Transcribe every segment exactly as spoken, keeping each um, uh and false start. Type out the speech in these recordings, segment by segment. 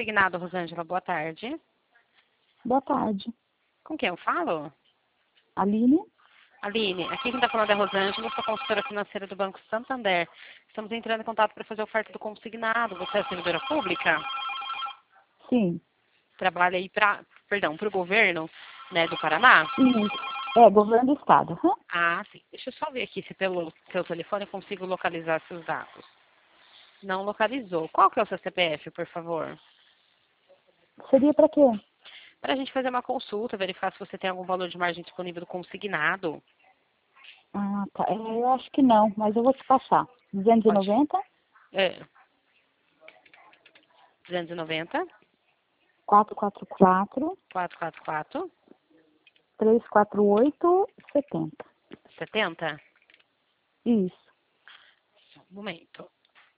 Consignado, Rosângela, boa tarde. Boa tarde. Com quem eu falo? Aline? Aline, aqui quem está falando é a Rosângela, sou consultora financeira do Banco Santander. Estamos entrando em contato para fazer a oferta do consignado. Você é servidora pública? Sim. Trabalha aí para, perdão, para o governo, né, do Paraná? Isso. É, governo do estado. Uhum. Ah, sim. Deixa eu só ver aqui se pelo seu telefone eu consigo localizar seus dados. Não localizou. Qual que é o seu C P F, por favor? Seria para quê? Para a gente fazer uma consulta, verificar se você tem algum valor de margem disponível do consignado. Ah, tá. É, eu acho que não, mas eu vou te passar. duzentos e Pode. noventa, É. duzentos e noventa, quatrocentos e quarenta e quatro, quatrocentos e quarenta e quatro, trezentos e quarenta e oito, setenta. setenta. Isso. Só um momento.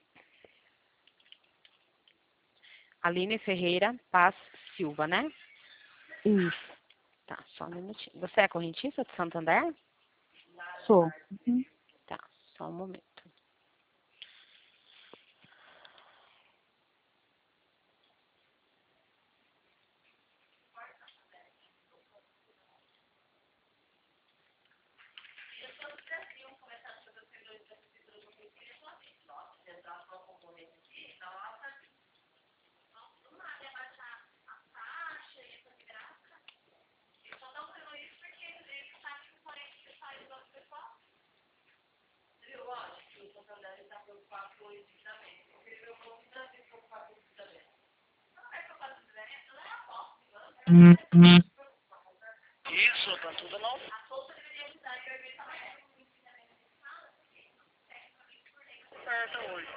Aline Ferreira Paz Silva, né? Isso. Tá, só um minutinho. Você é correntista de Santander? Sou. Uhum. Tá, só um momento. Isso, tá tudo não? Certo hoje.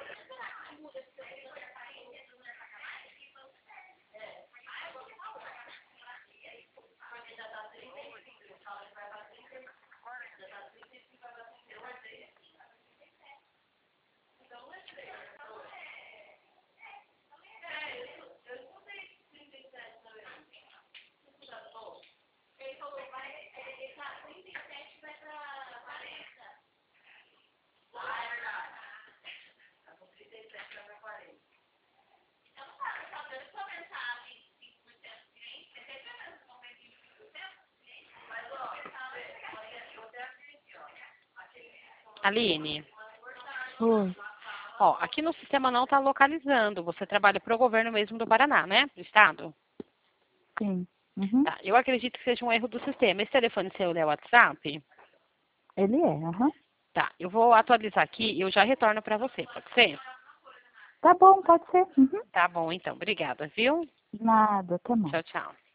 Aline, Oi. ó, aqui no sistema não está localizando. Você trabalha para o governo mesmo do Paraná, né? Do estado? Sim. Uhum. Tá, eu acredito que seja um erro do sistema. Esse telefone seu é o WhatsApp? Ele é, aham. Tá, eu vou atualizar aqui e eu já retorno para você, pode ser? Tá bom, pode ser. Uhum. Tá bom, então. Obrigada, viu? Nada, até mais. Tchau, tchau.